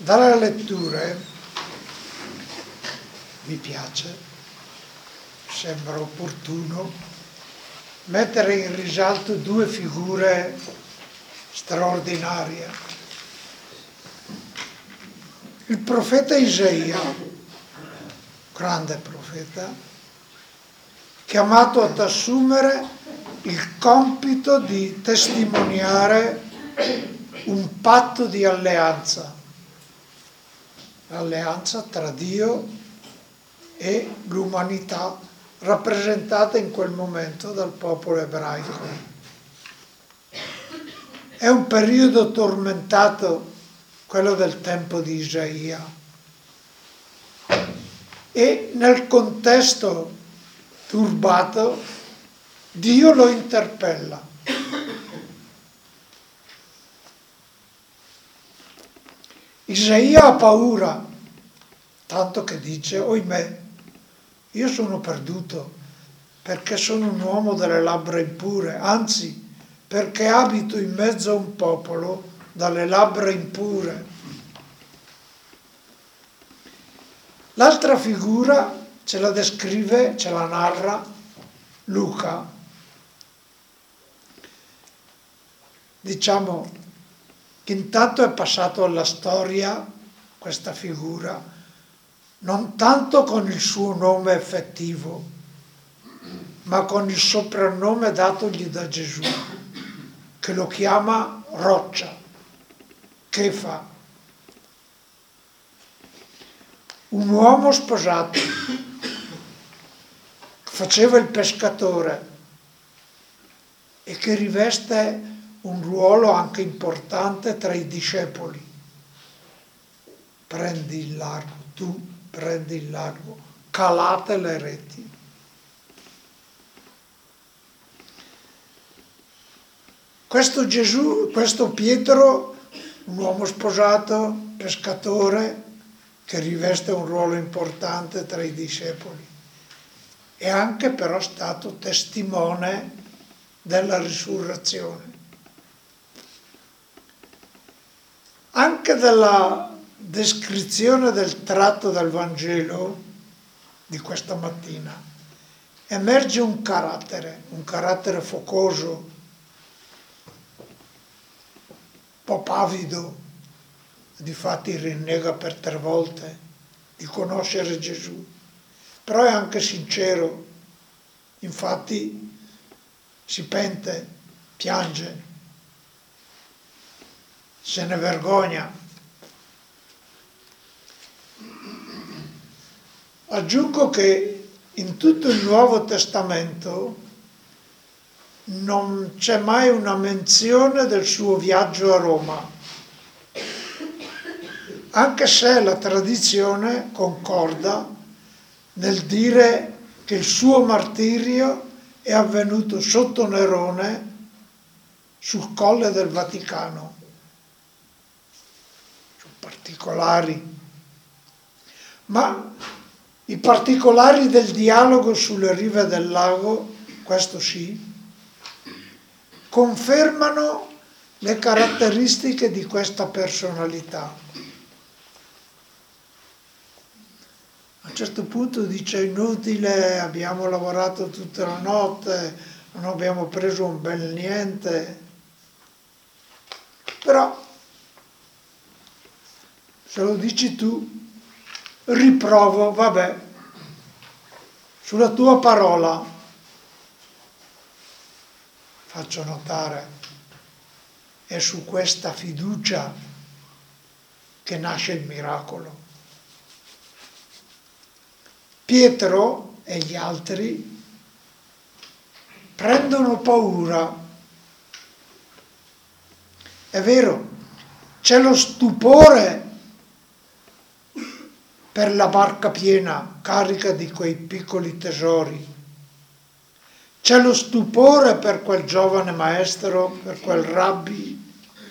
Dalle letture mi piace, sembra opportuno, mettere in risalto due figure straordinarie. Il profeta Isaia, grande profeta, chiamato ad assumere il compito di testimoniare un patto di alleanza, l'alleanza tra Dio e l'umanità rappresentata in quel momento dal popolo ebraico. È un periodo tormentato, quello del tempo di Isaia, e nel contesto turbato Dio lo interpella. Isaia ha paura, tanto che dice: oimè, io sono perduto perché sono un uomo dalle labbra impure, anzi perché abito in mezzo a un popolo dalle labbra impure. L'altra figura ce la descrive, ce la narra Luca. Diciamo che intanto è passato alla storia questa figura, non tanto con il suo nome effettivo, ma con il soprannome datogli da Gesù, che lo chiama Roccia, Chefa. Un uomo sposato, che faceva il pescatore e che riveste un ruolo anche importante tra i discepoli. Prendi il largo, tu prendi il largo, calate le reti. Questo Gesù, questo Pietro, un uomo sposato, pescatore, che riveste un ruolo importante tra i discepoli, è anche però stato testimone della risurrezione. Anche dalla descrizione del tratto del Vangelo di questa mattina emerge un carattere focoso, un po' pavido, difatti rinnega per 3 volte di conoscere Gesù, però è anche sincero, infatti si pente, piange, se ne vergogna. Aggiungo che in tutto il Nuovo Testamento non c'è mai una menzione del suo viaggio a Roma, anche se la tradizione concorda nel dire che il suo martirio è avvenuto sotto Nerone sul Colle del Vaticano. Sono particolari, ma i particolari del dialogo sulle rive del lago, questo sì, confermano le caratteristiche di questa personalità. A un certo punto dice: inutile, abbiamo lavorato tutta la notte, non abbiamo preso un bel niente. Però, se lo dici tu, riprovo, vabbè, sulla tua parola faccio notare, è su questa fiducia che nasce il miracolo. Pietro e gli altri prendono paura. È vero, c'è lo stupore per la barca piena, carica di quei piccoli tesori. C'è lo stupore per quel giovane maestro, per quel rabbi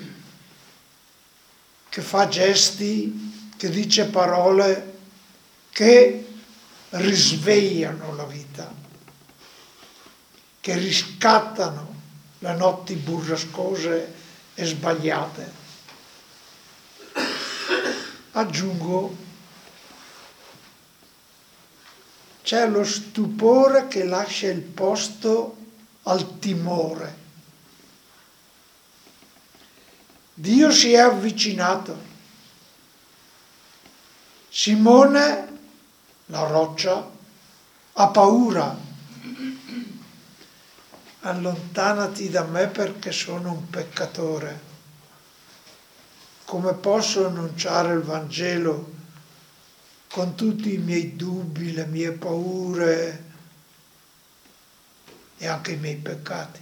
che fa gesti, che dice parole che risvegliano la vita, che riscattano le notti burrascose e sbagliate. aggiungo, c'è lo stupore che lascia il posto al timore. Dio si è avvicinato. Simone, la roccia, ha paura. Allontanati da me perché sono un peccatore. Come posso annunciare il Vangelo con tutti i miei dubbi, le mie paure e anche i miei peccati?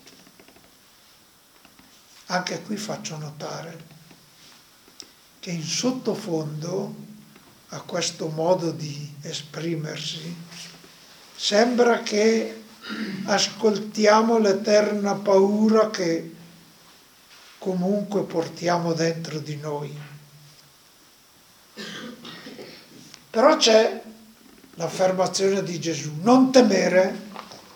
Anche qui faccio notare che in sottofondo a questo modo di esprimersi sembra che ascoltiamo l'eterna paura che comunque portiamo dentro di noi. Però c'è l'affermazione di Gesù: non temere,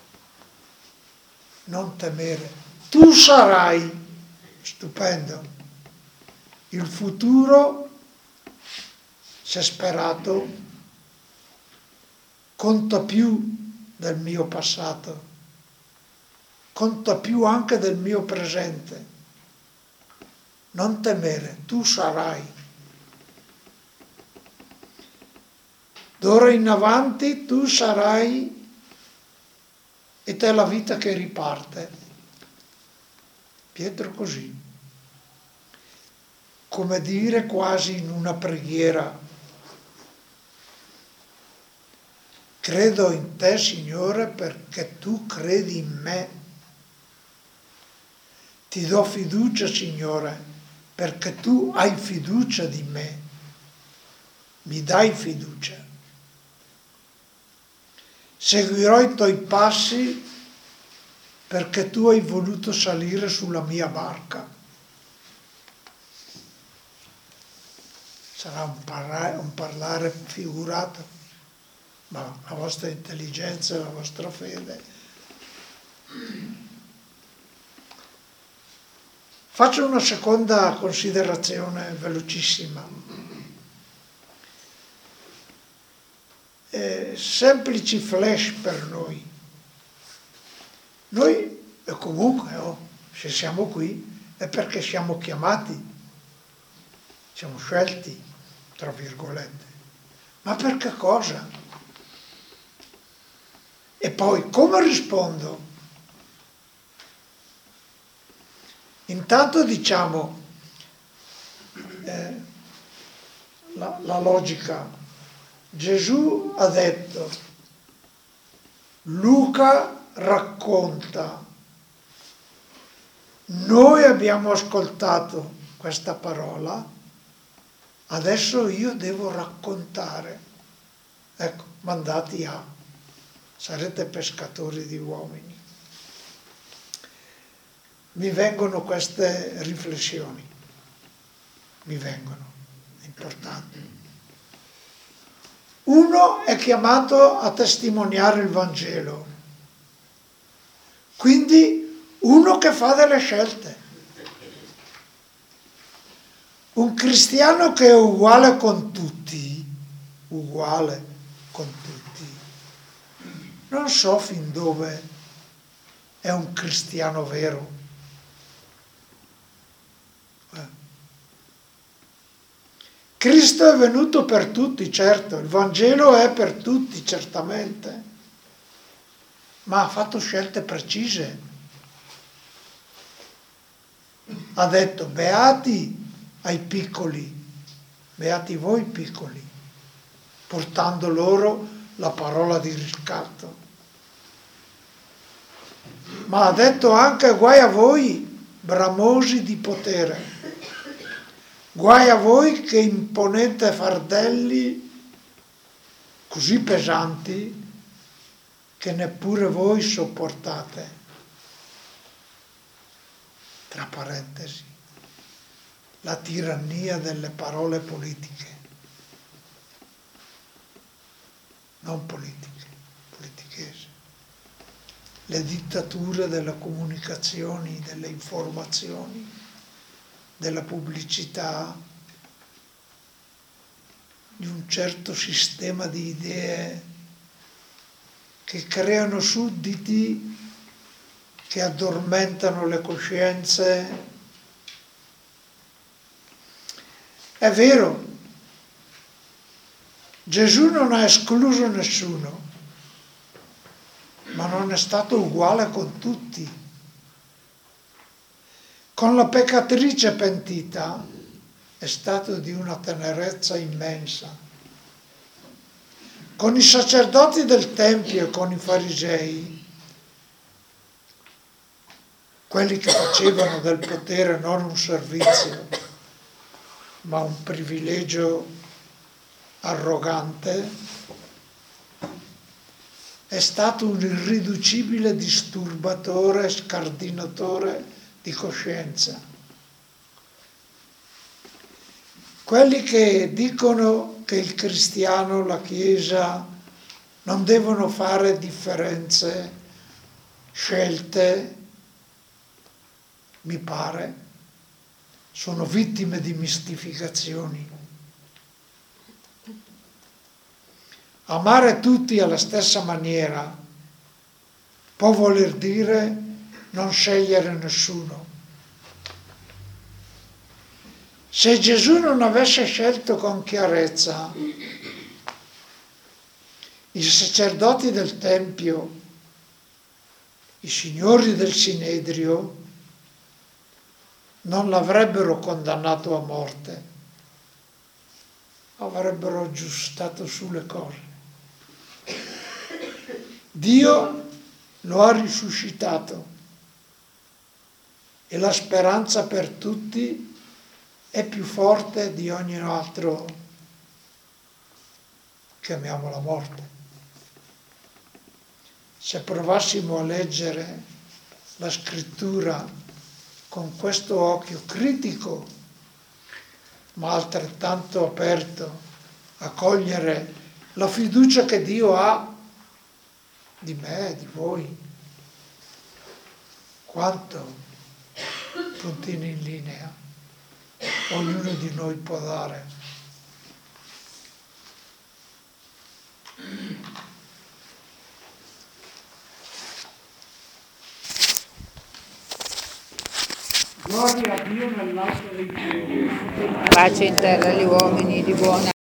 non temere, tu sarai. Stupendo. Il futuro, se sperato, conta più del mio passato, conta più anche del mio presente. Non temere, tu sarai. D'ora in avanti tu sarai ed è la vita che riparte. Pietro così, come dire quasi in una preghiera: credo in te, Signore, perché tu credi in me. Ti do fiducia, Signore, perché tu hai fiducia di me. Mi dai fiducia. Seguirò i tuoi passi perché tu hai voluto salire sulla mia barca. Sarà un parlare figurato, ma la vostra intelligenza e la vostra fede. Faccio una seconda considerazione velocissima. Semplici flash per noi. Noi, e comunque, se siamo qui, è perché siamo chiamati, siamo scelti, tra virgolette. Ma per che cosa? E poi, come rispondo? Intanto diciamo la logica. Gesù ha detto, Luca racconta, noi abbiamo ascoltato questa parola, adesso io devo raccontare. Ecco, mandati a, sarete pescatori di uomini. Mi vengono queste riflessioni, mi vengono, importanti. Uno è chiamato a testimoniare il Vangelo, quindi uno che fa delle scelte. Un cristiano che è uguale con tutti, non so fin dove è un cristiano vero. Cristo è venuto per tutti, certo, il Vangelo è per tutti, certamente, ma ha fatto scelte precise. Ha detto, beati ai piccoli, beati voi piccoli, portando loro la parola di riscatto. Ma ha detto anche, guai a voi, bramosi di potere. Guai a voi che imponete fardelli così pesanti che neppure voi sopportate. Tra parentesi, la tirannia delle parole politiche, non politiche, politichese. Le dittature delle comunicazioni, delle informazioni, della pubblicità, di un certo sistema di idee che creano sudditi che addormentano le coscienze. È vero, Gesù non ha escluso nessuno, ma non è stato uguale con tutti. Con la peccatrice pentita è stato di una tenerezza immensa. Con i sacerdoti del Tempio e con i farisei, quelli che facevano del potere non un servizio, ma un privilegio arrogante, è stato un irriducibile disturbatore, scardinatore di coscienza. Quelli che dicono che il cristiano, la Chiesa, non devono fare differenze, scelte, mi pare, sono vittime di mistificazioni. Amare tutti alla stessa maniera può voler dire non scegliere nessuno. Se Gesù non avesse scelto con chiarezza i sacerdoti del Tempio, i signori del Sinedrio, non l'avrebbero condannato a morte, avrebbero aggiustato su le cose. Dio lo ha risuscitato e la speranza per tutti è più forte di ogni altro, chiamiamola morte. Se provassimo a leggere la scrittura con questo occhio critico, ma altrettanto aperto a cogliere la fiducia che Dio ha di me, di voi, quanto puntini in linea ognuno di noi può dare. Gloria a Dio nell'alto dei cieli. Pace in terra agli uomini di buona